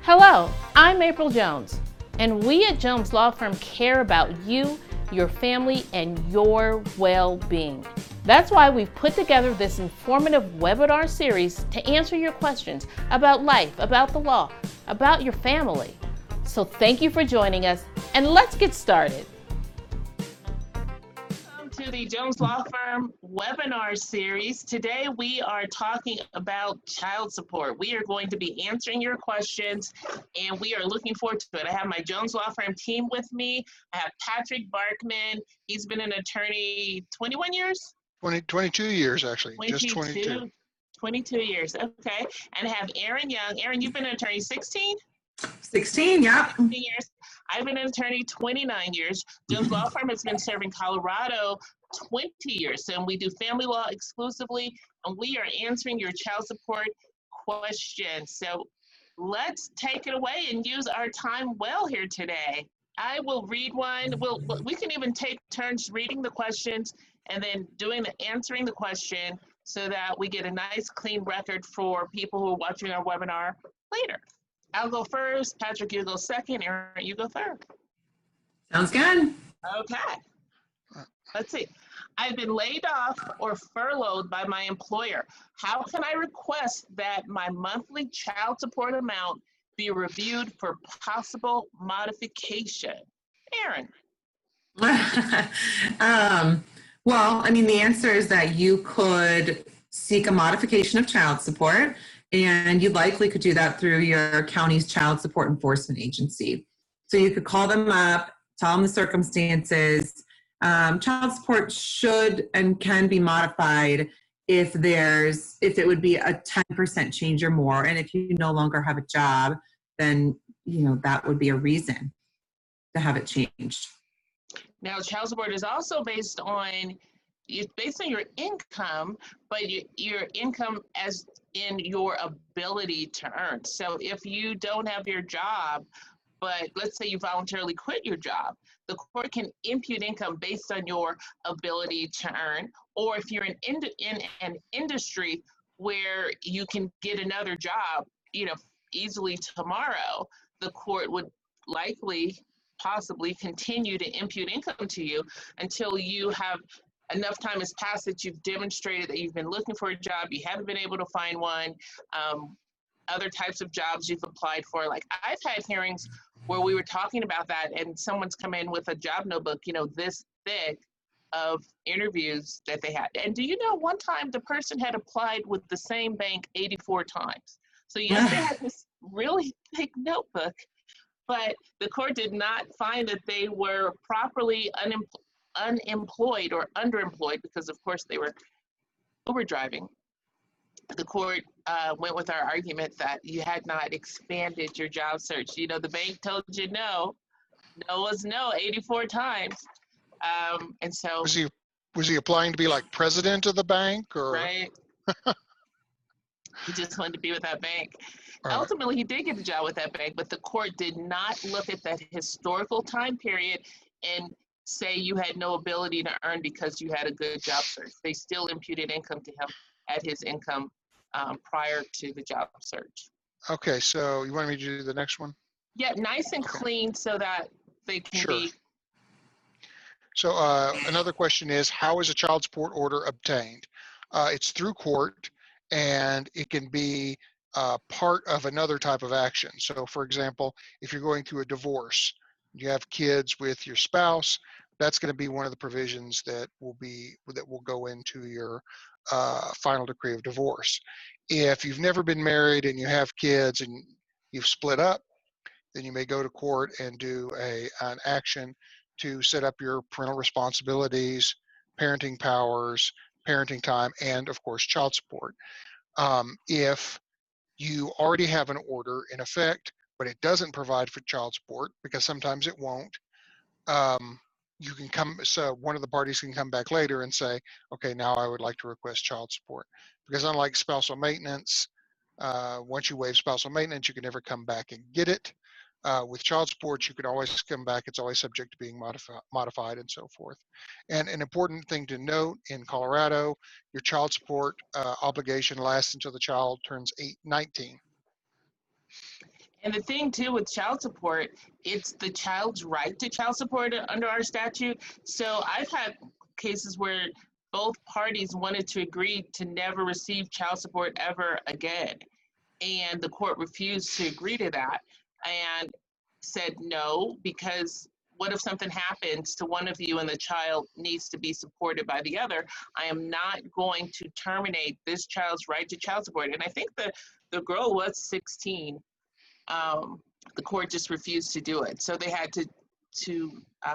Hello, I'm April Jones, and we at Jones Law Firm care about you, your family, and your well-being. That's why we've put together this informative webinar series to answer your questions about life, about the law, about your family. So thank you for joining us, and let's get started. Welcome to the Jones Law Firm webinar series. Today we are talking about child support. We are going to be answering your questions, and we are looking forward to it. I have my Jones Law Firm team with me. I have Patrick Barkman. He's been an attorney 21 years? 22 years, actually. 22, Just 22. 22 years, okay. And I have Aaron Young. Aaron, you've been an attorney 16? 16, yeah. 16 years. I've been an attorney 29 years. Jones Law Firm has been serving Colorado 20 years. So we do family law exclusively, and we are answering your child support questions. So let's take it away and use our time well here today. I will read one. We can even take turns reading the questions and then answering the question so that we get a nice clean record for people who are watching our webinar later. I'll go first. Patrick, you go second. Aaron, you go third. Sounds good. Okay. Let's see. I've been laid off or furloughed by my employer. How can I request that my monthly child support amount be reviewed for possible modification? Aaron. Well, I mean, the answer is that you could seek a modification of child support, and you likely could do that through your county's child support enforcement agency. So you could call them up, tell them the circumstances. Child support should and can be modified if it would be a 10% change or more. And if you no longer have a job, then, that would be a reason to have it changed. Now, child support is also based on your income, but your income as in your ability to earn. So if you don't have your job, but let's say you voluntarily quit your job, the court can impute income based on your ability to earn. Or if you're in an industry where you can get another job, easily tomorrow, the court would possibly continue to impute income to you until you have enough time has passed that you've demonstrated that you've been looking for a job, you haven't been able to find one, other types of jobs you've applied for. Like I've had hearings where we were talking about that and someone's come in with a job notebook, this thick of interviews that they had. And do you know, one time the person had applied with the same bank 84 times. So yes, they had this really thick notebook, but the court did not find that they were properly unemployed or underemployed because, of course, they were Uber driving. The court went with our argument that you had not expanded your job search. The bank told you no. No was no 84 times. And so. Was he applying to be like president of the bank or? Right. He just wanted to be with that bank. Right. Ultimately, he did get a job with that bank, but the court did not look at that historical time period and say you had no ability to earn because you had a good job search. They still imputed income to him at his income prior to the job search. Okay, so you want me to do the next one? Yeah, nice and clean so that they can be. So another question is, how is a child support order obtained? It's through court, and it can be part of another type of action. So for example, if you're going through a divorce, you have kids with your spouse, that's going to be one of the provisions that will go into your final decree of divorce. If you've never been married and you have kids and you've split up, then you may go to court and do an action to set up your parental responsibilities, parenting powers, parenting time, and of course child support. If you already have an order in effect, but it doesn't provide for child support, because sometimes it won't, so one of the parties can come back later and say, okay, now I would like to request child support. Because unlike spousal maintenance, once you waive spousal maintenance, you can never come back and get it. With child support, you can always come back. It's always subject to being modified and so forth. And an important thing to note, in Colorado, your child support obligation lasts until the child turns 19. And the thing too with child support, it's the child's right to child support under our statute. So I've had cases where both parties wanted to agree to never receive child support ever again. And the court refused to agree to that and said no, because what if something happens to one of you and the child needs to be supported by the other? I am not going to terminate this child's right to child support. And I think the girl was 16. The court just refused to do it. So they had to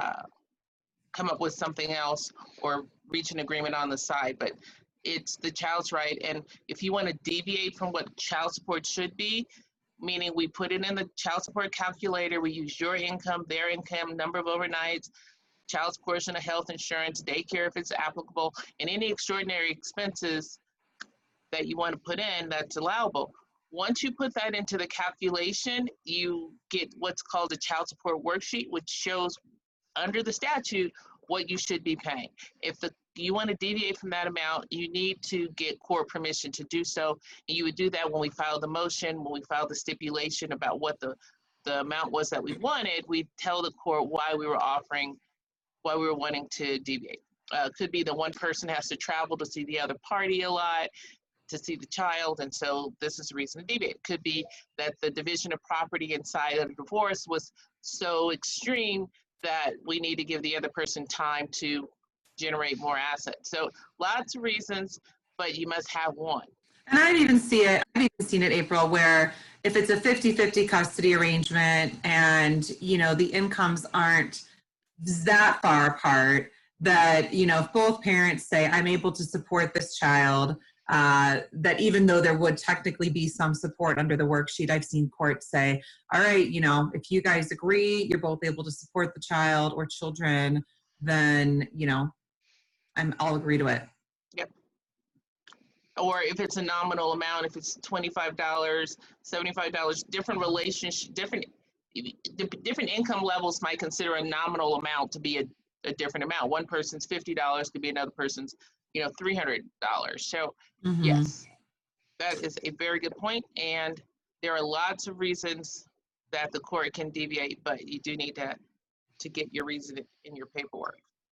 come up with something else or reach an agreement on the side. But it's the child's right. And if you want to deviate from what child support should be, meaning we put it in the child support calculator, we use your income, their income, number of overnights, child's portion of health insurance, daycare if it's applicable, and any extraordinary expenses that you want to put in that's allowable. Once you put that into the calculation, you get what's called a child support worksheet, which shows under the statute what you should be paying. If you want to deviate from that amount, you need to get court permission to do so. And you would do that when we filed the motion, when we filed the stipulation about what the amount was that we wanted. We tell the court why we were wanting to deviate. Could be that one person has to travel to see the other party a lot, to see the child, and so this is the reason to deviate. Could be that the division of property inside of the divorce was so extreme that we need to give the other person time to generate more assets. So lots of reasons, but you must have one. And I've even seen it, April, where if it's a 50-50 custody arrangement and, the incomes aren't that far apart, that, if both parents say, I'm able to support this child, that even though there would technically be some support under the worksheet, I've seen courts say, all right, if you guys agree, you're both able to support the child or children, then, I'll agree to it. Yep. Or if it's a nominal amount, if it's $25, $75, different relationship, different income levels might consider a nominal amount to be a different amount. One person's $50 could be another person's, $300. So yes, that is a very good point. And there are lots of reasons that the court can deviate, but you do need to get your reason in your paperwork.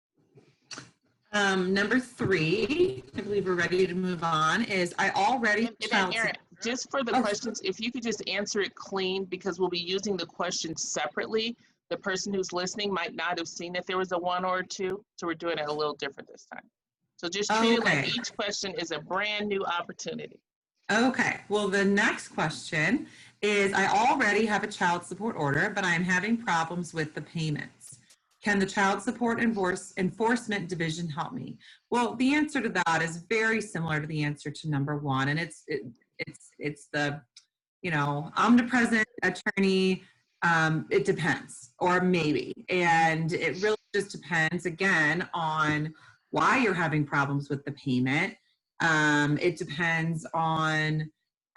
Number 3, I believe we're ready to move on, is I already... Erin, just for the questions, if you could just answer it clean, because we'll be using the questions separately. The person who's listening might not have seen that there was a 1 or a 2, so we're doing it a little different this time. So just treat it like each question is a brand new opportunity. Okay. Well, the next question is, I already have a child support order, but I'm having problems with the payments. Can the Child Support Enforcement Division help me? Well, the answer to that is very similar to the answer to number 1, and it's the omnipresent attorney. It depends, or maybe, and it really just depends again on why you're having problems with the payment. It depends on,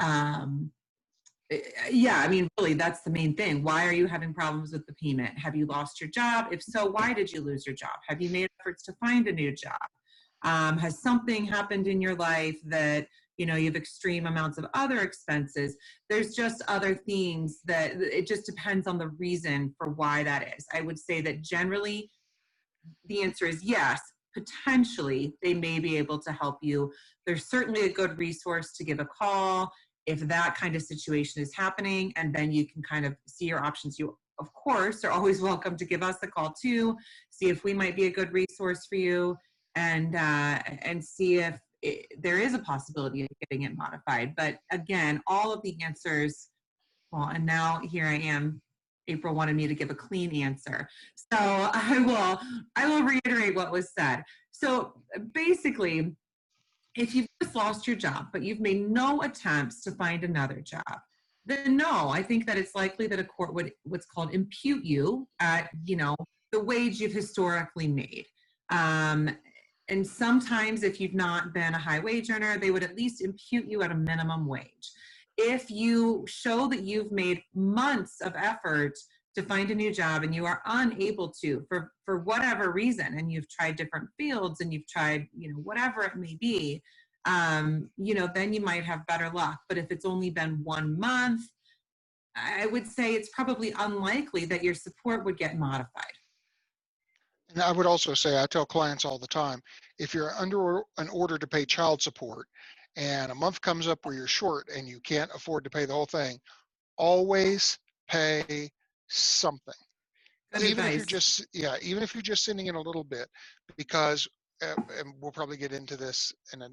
really, that's the main thing. Why are you having problems with the payment? Have you lost your job? If so, why did you lose your job? Have you made efforts to find a new job? Has something happened in your life that, you have extreme amounts of other expenses? There's just other things that it just depends on the reason for why that is. I would say that generally the answer is yes. Potentially, they may be able to help you. There's certainly a good resource to give a call if that kind of situation is happening, and then you can kind of see your options. You, of course, are always welcome to give us a call too, see if we might be a good resource for you, and see if there is a possibility of getting it modified. But again, all of the answers, well, and now here I am, April wanted me to give a clean answer. So I will reiterate what was said. So basically, if you've just lost your job, but you've made no attempts to find another job, then no, I think that it's likely that a court would what's called impute you at, the wage you've historically made. And sometimes if you've not been a high wage earner, they would at least impute you at a minimum wage. If you show that you've made months of effort to find a new job and you are unable to, for whatever reason, and you've tried different fields and you've tried, whatever it may be, then you might have better luck. But if it's only been 1 month, I would say it's probably unlikely that your support would get modified. And I would also say, I tell clients all the time, if you're under an order to pay child support and a month comes up where you're short and you can't afford to pay the whole thing, always pay something. Good Even if you're advice. even if you're just sending in a little bit, because, and we'll probably get into this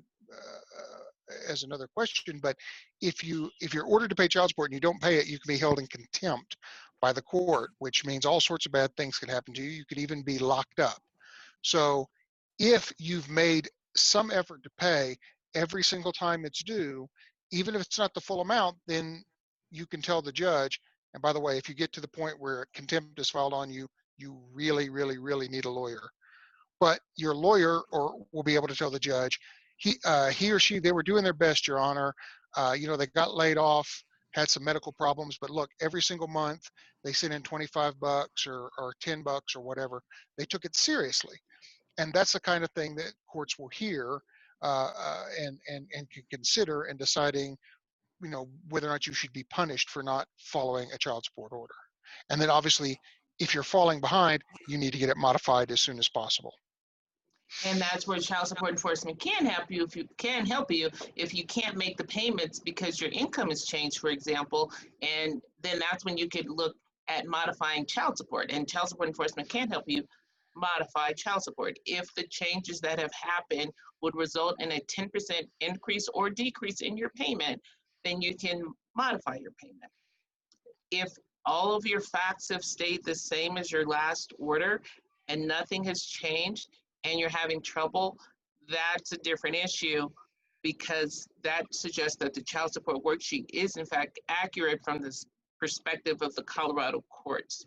as another question, but if you're ordered to pay child support and you don't pay it, you can be held in contempt by the court, which means all sorts of bad things can happen to you. You could even be locked up. So if you've made some effort to pay every single time it's due, even if it's not the full amount, then you can tell the judge. And by the way, if you get to the point where contempt is filed on you, you really, really, really need a lawyer. But your lawyer will be able to tell the judge, he or she, they were doing their best, Your Honor. They got laid off, had some medical problems, but look, every single month they sent in $25 or $10 or whatever. They took it seriously. And that's the kind of thing that courts will hear and can consider in deciding, whether or not you should be punished for not following a child support order. And then obviously, if you're falling behind, you need to get it modified as soon as possible. And that's where child support enforcement can help you if you can't make the payments because your income has changed, for example, and then that's when you could look at modifying child support, and child support enforcement can help you modify child support if the changes that have happened would result in a 10% increase or decrease in your payment. Then you can modify your payment. If all of your facts have stayed the same as your last order and nothing has changed and you're having trouble, that's a different issue, because that suggests that the child support worksheet is in fact accurate from this perspective of the Colorado courts.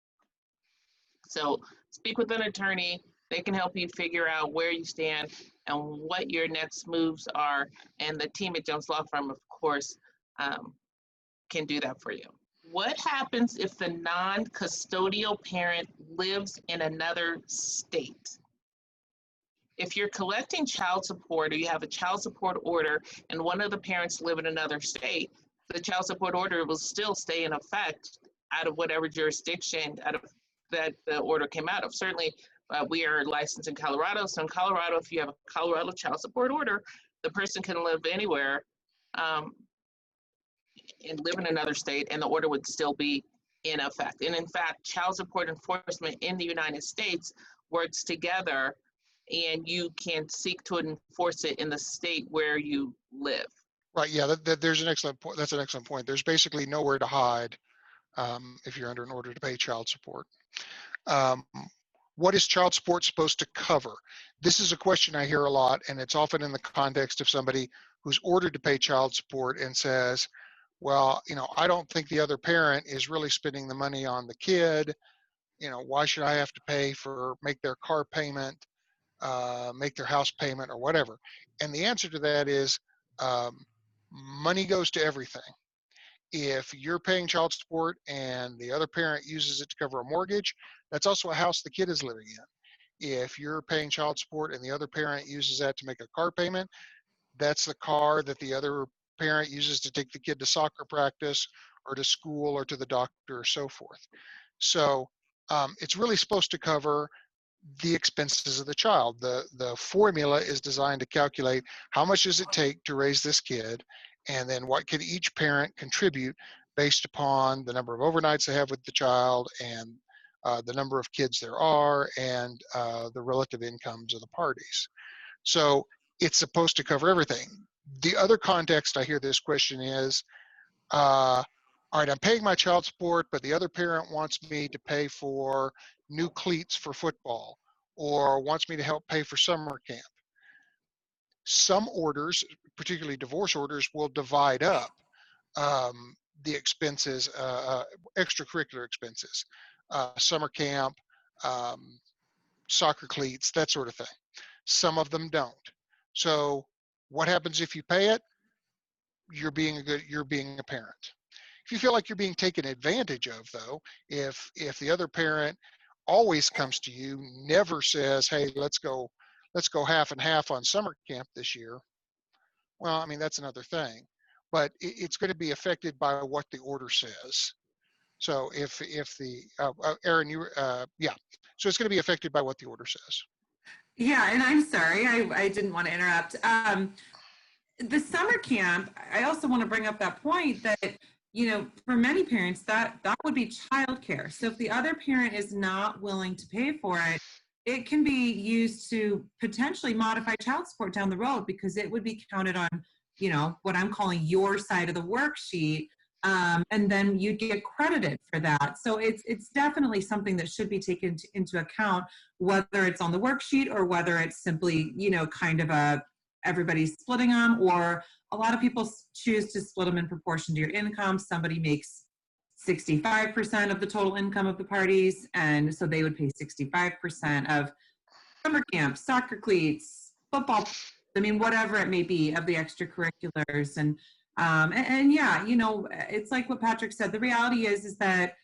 So speak with an attorney. They can help you figure out where you stand and what your next moves are. And the team at Jones Law Firm, of course, can do that for you. What happens if the non-custodial parent lives in another state? If you're collecting child support or you have a child support order and one of the parents live in another state, the child support order will still stay in effect out of whatever jurisdiction that the order came out of. Certainly, we are licensed in Colorado. So in Colorado, if you have a Colorado child support order, the person can live anywhere and live in another state, and the order would still be in effect. And in fact, child support enforcement in the United States works together, and you can seek to enforce it in the state where you live. Right. Yeah. There's an excellent point. That's an excellent point. There's basically nowhere to hide if you're under an order to pay child support. What is child support supposed to cover? This is a question I hear a lot, and it's often in the context of somebody who's ordered to pay child support and says, well, I don't think the other parent is really spending the money on the kid. Why should I have to make their car payment, make their house payment, or whatever? And the answer to that is money goes to everything. If you're paying child support and the other parent uses it to cover a mortgage, that's also a house the kid is living in. If you're paying child support and the other parent uses that to make a car payment, that's the car that the other parent uses to take the kid to soccer practice or to school or to the doctor or so forth. So it's really supposed to cover the expenses of the child. The formula is designed to calculate how much does it take to raise this kid, and then what can each parent contribute based upon the number of overnights they have with the child and the number of kids there are and the relative incomes of the parties. So it's supposed to cover everything. The other context I hear this question is, all right, I'm paying my child support, but the other parent wants me to pay for new cleats for football or wants me to help pay for summer camp. Some orders, particularly divorce orders, will divide up the expenses, extracurricular expenses, summer camp, soccer cleats, that sort of thing. Some of them don't. So what happens if you pay it? You're being a parent. If you feel like you're being taken advantage of, though, if the other parent always comes to you, never says, hey, let's go half and half on summer camp this year, well, I mean, that's another thing. but it's going to be affected by what the order says. So if the, Erin, yeah, so it's going to be affected by what the order says. Yeah, and I'm sorry, I didn't want to interrupt. The summer camp, I also want to bring up that point that, you know, for many parents, that would be childcare. So if the other parent is not willing to pay for it, it can be used to potentially modify child support down the road, because it would be counted on, you know, what I'm calling your side of the worksheet. And then you'd get credited for that. So it's definitely something that should be taken into account, whether it's on the worksheet or whether it's simply, you know, kind of everybody's splitting them, or a lot of people choose to split them in proportion to your income. Somebody makes 65% of the total income of the parties, and so they would pay 65% of summer camp, soccer cleats, football, I mean, whatever it may be, of the extracurriculars. And yeah, you know, it's like what Patrick said. The reality is that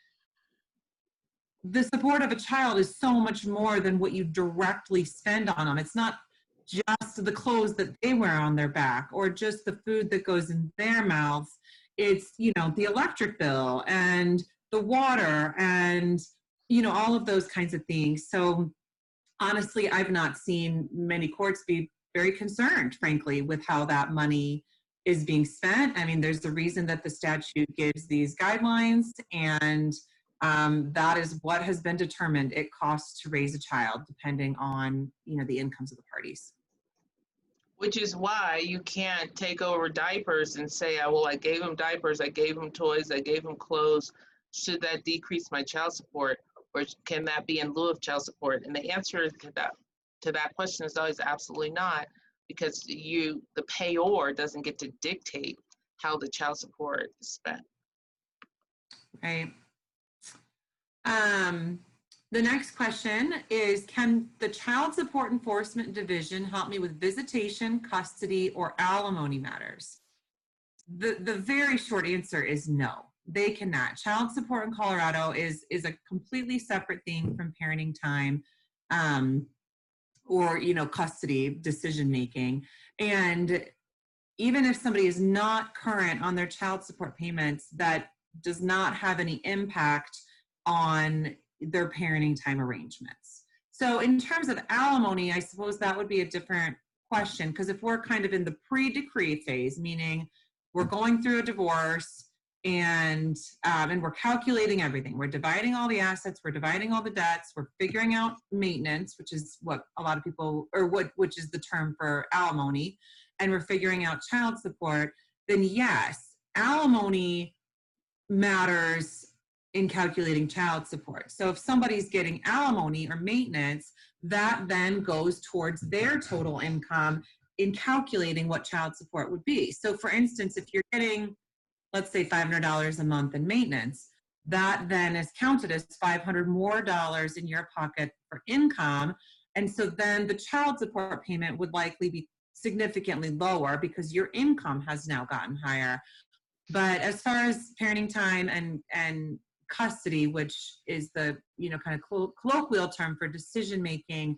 the support of a child is so much more than what you directly spend on them. It's not just the clothes that they wear on their back or just the food that goes in their mouths. It's, you know, the electric bill and the water and, you know, all of those kinds of things. So honestly, I've not seen many courts be very concerned, frankly, with how that money is being spent. I mean, there's a reason that the statute gives these guidelines, and that is what has been determined it costs to raise a child, depending on, you know, the incomes of the parties. Which is why you can't take over diapers and say, oh, well, I gave him diapers, I gave him toys, I gave him clothes. Should that decrease my child support, or can that be in lieu of child support? And the answer to that question is always absolutely not, because the payor doesn't get to dictate how the child support is spent. Right. The next question is, can the Child Support Enforcement Division help me with visitation, custody, or alimony matters? The very short answer is no, they cannot. Child support in Colorado is a completely separate thing from parenting time, or, you know, custody decision making. And even if somebody is not current on their child support payments, that does not have any impact on their parenting time arrangements. So in terms of alimony, I suppose that would be a different question, because if we're kind of in the pre-decree phase, meaning we're going through a divorce and we're calculating everything, we're dividing all the assets, we're dividing all the debts, we're figuring out maintenance, which is what a lot of people, or which is the term for alimony, and we're figuring out child support, then yes, alimony matters in calculating child support. So if somebody's getting alimony or maintenance, that then goes towards their total income in calculating what child support would be. So for instance, if you're getting, let's say $500 a month in maintenance, that then is counted as $500 more in your pocket for income. And so then the child support payment would likely be significantly lower because your income has now gotten higher. But as far as parenting time and custody, which is the, you know, kind of colloquial term for decision making,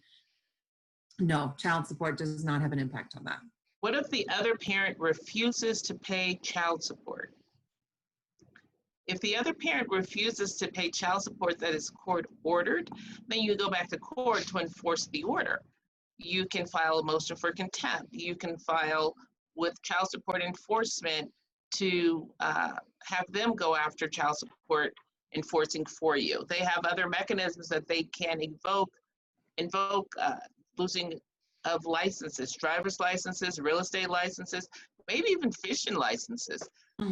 no, child support does not have an impact on that. What if the other parent refuses to pay child support? If the other parent refuses to pay child support that is court ordered, then you go back to court to enforce the order. You can file a motion for contempt. You can file with child support enforcement to have them go after child support enforcing for you. They have other mechanisms that they can invoke losing of licenses, driver's licenses, real estate licenses, maybe even fishing licenses,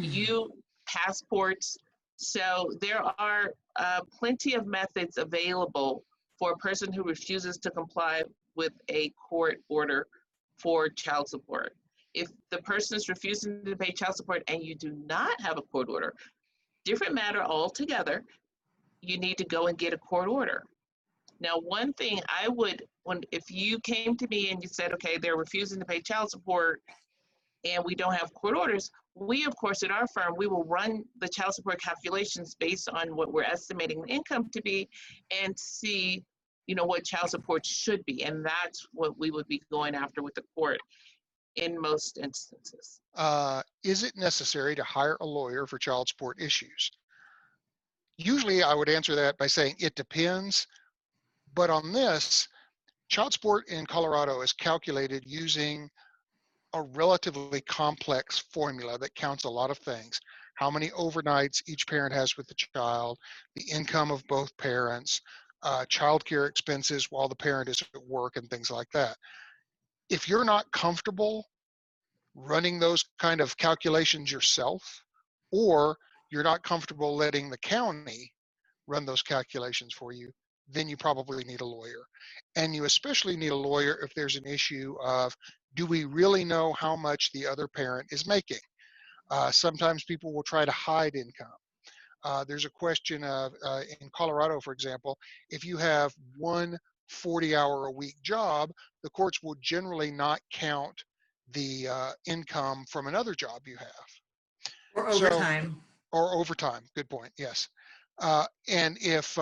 passports. So there are plenty of methods available for a person who refuses to comply with a court order for child support. If the person is refusing to pay child support and you do not have a court order, different matter altogether, you need to go and get a court order. Now, one thing I would, if you came to me and you said, okay, they're refusing to pay child support and we don't have court orders, we, of course, at our firm, we will run the child support calculations based on what we're estimating the income to be and see, you know, what child support should be. And that's what we would be going after with the court. in most instances. Is it necessary to hire a lawyer for child support issues? Usually I would answer that by saying it depends, but on this, child support in Colorado is calculated using a relatively complex formula that counts a lot of things. How many overnights each parent has with the child, the income of both parents, childcare expenses while the parent is at work, and things like that. If you're not comfortable running those kind of calculations yourself, or you're not comfortable letting the county run those calculations for you, then you probably need a lawyer. And you especially need a lawyer if there's an issue of, do we really know how much the other parent is making? Sometimes people will try to hide income. There's a question of, in Colorado, for example, if you have one 40-hour-a-week job, the courts will generally not count the income from another job you have. Or overtime. Or overtime, good point, yes. And if,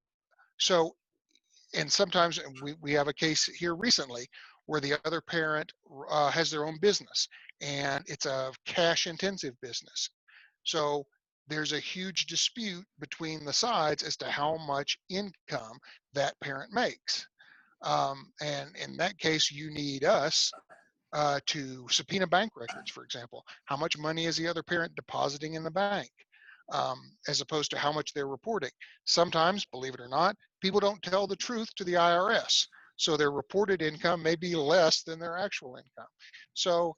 and sometimes we have a case here recently where the other parent has their own business and it's a cash intensive business. So there's a huge dispute between the sides as to how much income that parent makes. And in that case, you need us to subpoena bank records, for example. How much money is the other parent depositing in the bank? As opposed to how much they're reporting. Sometimes, believe it or not, people don't tell the truth to the IRS. So their reported income may be less than their actual income. So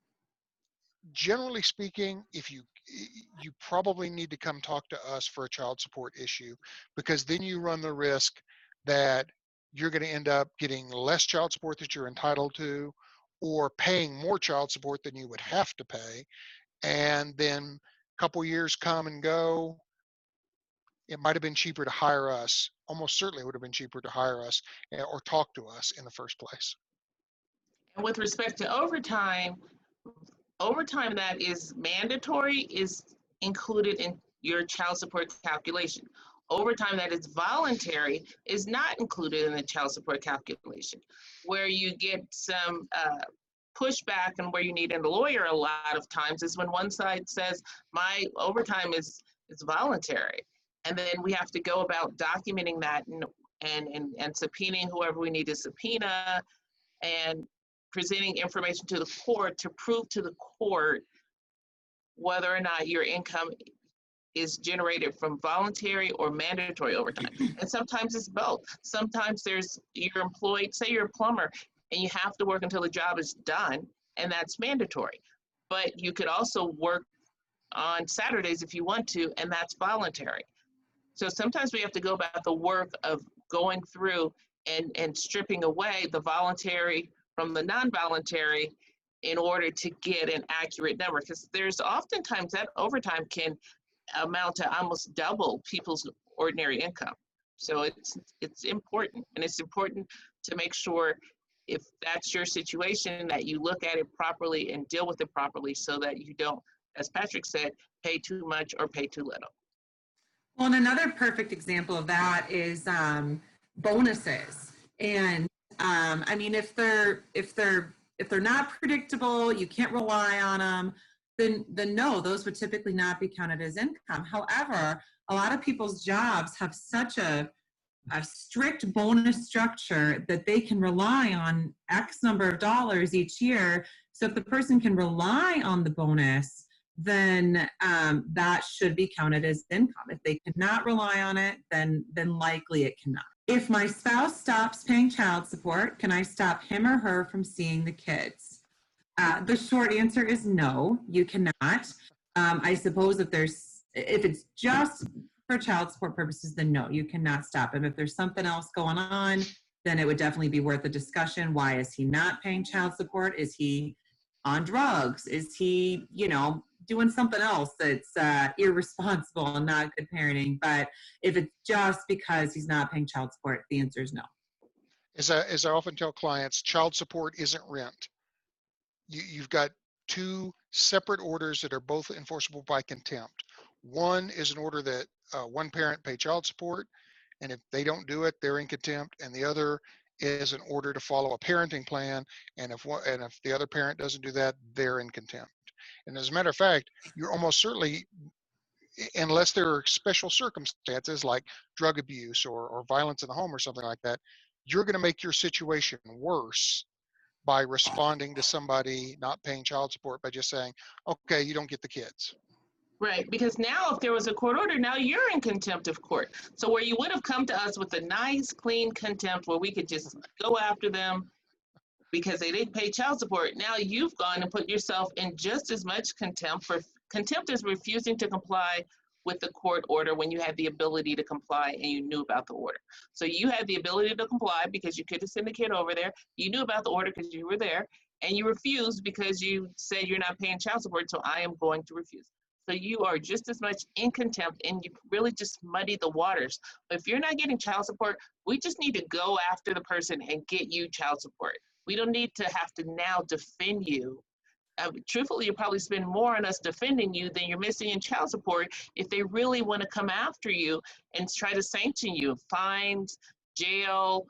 generally speaking, if you probably need to come talk to us for a child support issue, because then you run the risk that you're going to end up getting less child support that you're entitled to, or paying more child support than you would have to pay. And then a couple years come and go, it might have been cheaper to hire us. Almost certainly would have been cheaper to hire us or talk to us in the first place. And with respect to overtime that is mandatory is included in your child support calculation. Overtime that is voluntary is not included in the child support calculation. Where you get some pushback and where you need a lawyer a lot of times is when one side says, my overtime is voluntary. And then we have to go about documenting that and subpoenaing whoever we need to subpoena and presenting information to the court to prove to the court whether or not your income is generated from voluntary or mandatory overtime. And sometimes it's both. Sometimes you're employed, say you're a plumber, and you have to work until the job is done, and that's mandatory. But you could also work on Saturdays if you want to, and that's voluntary. So sometimes we have to go about the work of going through and stripping away the voluntary from the non-voluntary in order to get an accurate number. Because there's oftentimes that overtime can amount to almost double people's ordinary income. So it's important, and it's important to make sure if that's your situation that you look at it properly and deal with it properly so that you don't, as Patrick said, pay too much or pay too little. Well, and another perfect example of that is bonuses. And I mean, if they're not predictable, you can't rely on them, then no, those would typically not be counted as income. However, a lot of people's jobs have such a strict bonus structure that they can rely on X number of dollars each year. So if the person can rely on the bonus, then that should be counted as income. If they cannot rely on it, then likely it cannot. If my spouse stops paying child support, can I stop him or her from seeing the kids? The short answer is no, you cannot. I suppose if it's just for child support purposes, then no, you cannot stop him. If there's something else going on, then it would definitely be worth a discussion. Why is he not paying child support? Is he on drugs? Is he, doing something else that's irresponsible and not good parenting? But if it's just because he's not paying child support, the answer is no. As I often tell clients, child support isn't rent. You've got two separate orders that are both enforceable by contempt. One is an order that one parent pay child support, and if they don't do it, they're in contempt. And the other is an order to follow a parenting plan, and if the other parent doesn't do that, they're in contempt. And as a matter of fact, you're almost certainly, unless there are special circumstances like drug abuse or violence in the home or something like that, you're going to make your situation worse by responding to somebody not paying child support by just saying, okay, you don't get the kids. Right, because now if there was a court order, now you're in contempt of court. So where you would have come to us with a nice, clean contempt where we could just go after them because they didn't pay child support, now you've gone and put yourself in just as much contempt. For contempt is refusing to comply with the court order when you had the ability to comply and you knew about the order. So you had the ability to comply because you could have sent the kid over there. You knew about the order because you were there, and you refused because you said you're not paying child support, so I am going to refuse. So you are just as much in contempt, and you really just muddy the waters. But if you're not getting child support, we just need to go after the person and get you child support. We don't need to have to now defend you. Truthfully, you probably spend more on us defending you than you're missing in child support if they really want to come after you and try to sanction you. Fines, jail,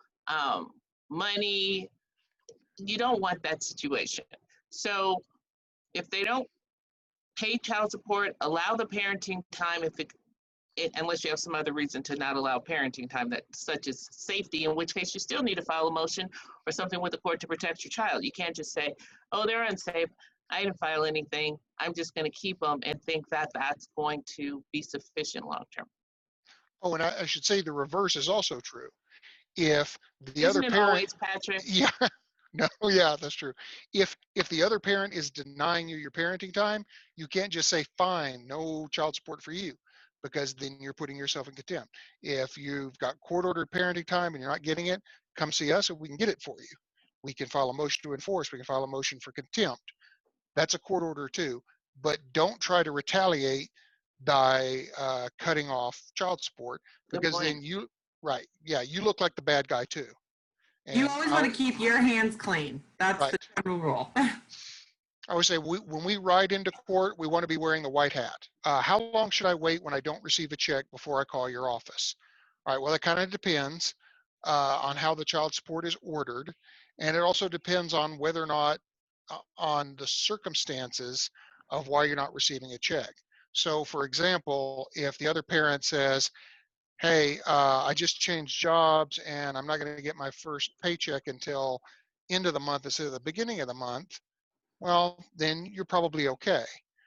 money. You don't want that situation. So if they don't pay child support, allow the parenting time unless you have some other reason to not allow parenting time, that such as safety, in which case you still need to file a motion or something with the court to protect your child. You can't just say, oh, they're unsafe, I didn't file anything, I'm just going to keep them, and think that that's going to be sufficient long term. Oh, and I should say the reverse is also true. If the Isn't other it parent, always, Patrick? yeah, no, yeah, that's true. If the other parent is denying you your parenting time, you can't just say, fine, no child support for you, because then you're putting yourself in contempt. If you've got court-ordered parenting time and you're not getting it, come see us and we can get it for you. We can file a motion to enforce. We can file a motion for contempt. That's a court order too. But don't try to retaliate by cutting off child support, because then you, right, yeah, you look like the bad guy too. And you always want to keep your hands clean. That's right. the general rule. I would say when we ride into court, we want to be wearing the white hat. How long should I wait when I don't receive a check before I call your office? All right, well, it kind of depends on how the child support is ordered. And it also depends on whether or not, on the circumstances of why you're not receiving a check. So for example, if the other parent says, hey, I just changed jobs and I'm not going to get my first paycheck until end of the month instead of the beginning of the month, well, then you're probably okay.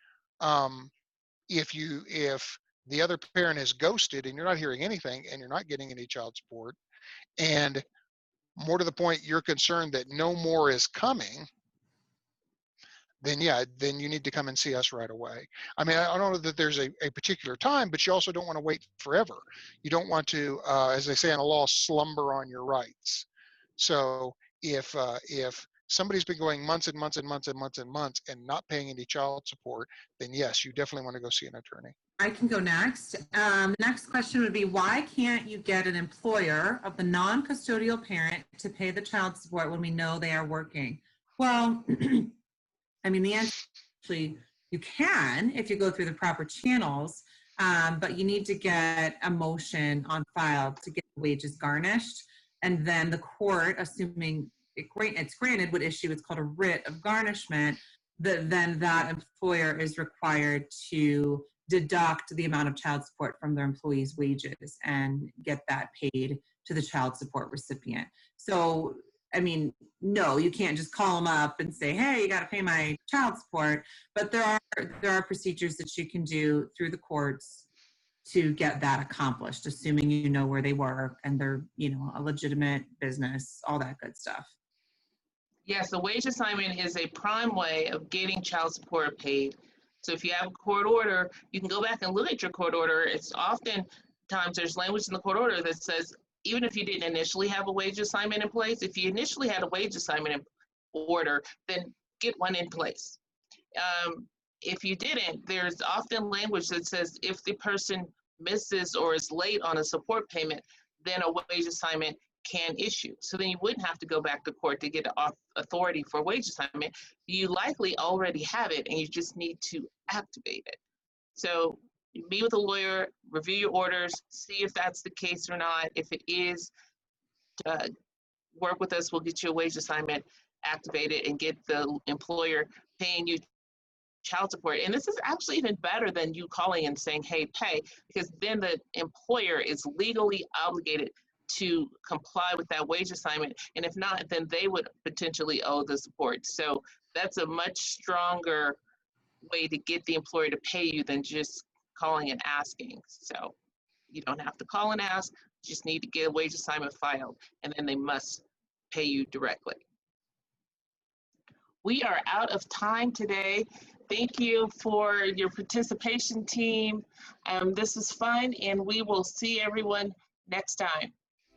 If the other parent is ghosted and you're not hearing anything and you're not getting any child support, and more to the point, you're concerned that no more is coming, then yeah, then you need to come and see us right away. I mean, I don't know that there's a particular time, but you also don't want to wait forever. You don't want to, as they say in the law, slumber on your rights. So if somebody's been going months and months and months and months and months and not paying any child support, then yes, you definitely want to go see an attorney. I can go next. Next question would be, why can't you get an employer of the non-custodial parent to pay the child support when we know they are working? Well, I mean, the answer actually, you can if you go through the proper channels, but you need to get a motion on file to get wages garnished. And then the court, assuming it's granted, would issue what's called a writ of garnishment. Then that employer is required to deduct the amount of child support from their employees' wages and get that paid to the child support recipient. So, I mean, no, you can't just call them up and say, hey, you got to pay my child support. But there are procedures that you can do through the courts to get that accomplished, assuming you know where they work and they're, a legitimate business, all that good stuff. Yes, the wage assignment is a prime way of getting child support paid. So if you have a court order, you can go back and look at your court order. It's oftentimes there's language in the court order that says, even if you didn't initially have a wage assignment in place, if you initially had a wage assignment in order, then get one in place. If you didn't, there's often language that says if the person misses or is late on a support payment, then a wage assignment can issue. So then you wouldn't have to go back to court to get authority for a wage assignment. You likely already have it and you just need to activate it. So meet with a lawyer, review your orders, see if that's the case or not. If it is, work with us, we'll get you a wage assignment activated and get the employer paying you child support. And this is actually even better than you calling and saying, hey, pay, because then the employer is legally obligated to comply with that wage assignment. And if not, then they would potentially owe the support. So that's a much stronger way to get the employer to pay you than just calling and asking. So you don't have to call and ask, you just need to get a wage assignment filed, and then they must pay you directly. We are out of time today. Thank you for your participation, team. This was fun, and we will see everyone next time.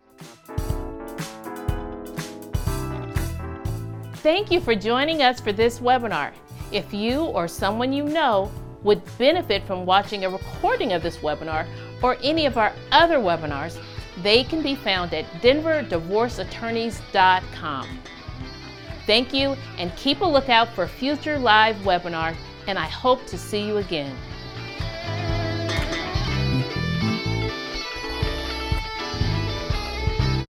Thank you for joining us for this webinar. If you or someone you know would benefit from watching a recording of this webinar or any of our other webinars, they can be found at denverdivorceattorneys.com. Thank you, and keep a lookout for future live webinars, and I hope to see you again.